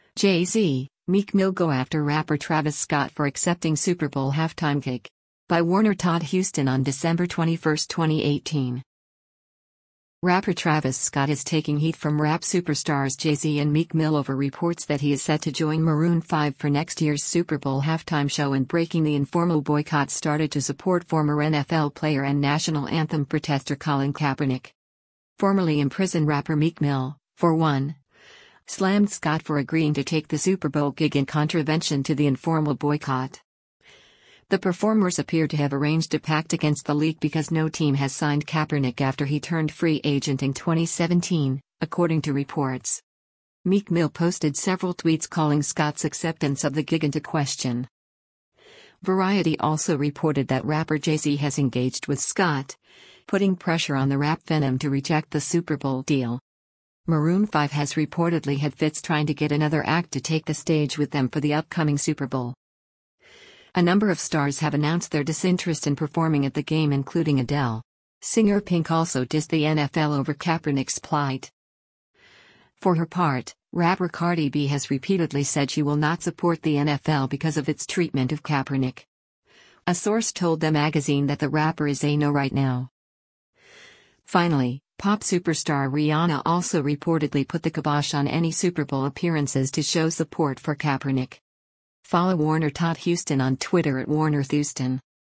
Jay-Z, Meek Mill go after rapper Travis Scott for accepting Super Bowl halftime gig. By Warner Todd Houston on December 21, 2018. Rapper Travis Scott is taking heat from rap superstars Jay-Z and Meek Mill over reports that he is set to join Maroon 5 for next year's Super Bowl halftime show and breaking the informal boycott started to support former NFL player and national anthem protester Colin Kaepernick. Formerly imprisoned rapper Meek Mill, for one, slammed Scott for agreeing to take the Super Bowl gig in contravention to the informal boycott. The performers appear to have arranged a pact against the league because no team has signed Kaepernick after he turned free agent in 2017, according to reports. Meek Mill posted several tweets calling Scott's acceptance of the gig into question. Variety also reported that rapper Jay-Z has engaged with Scott, putting pressure on the rap Venom to reject the Super Bowl deal. Maroon 5 has reportedly had fits trying to get another act to take the stage with them for the upcoming Super Bowl. A number of stars have announced their disinterest in performing at the game, including Adele. Singer Pink also dissed the NFL over Kaepernick's plight. For her part, rapper Cardi B has repeatedly said she will not support the NFL because of its treatment of Kaepernick. A source told The Magazine that the rapper is a no right now. Finally, pop superstar Rihanna also reportedly put the kibosh on any Super Bowl appearances to show support for Kaepernick. Follow Warner Todd Houston on Twitter at WarnerThouston.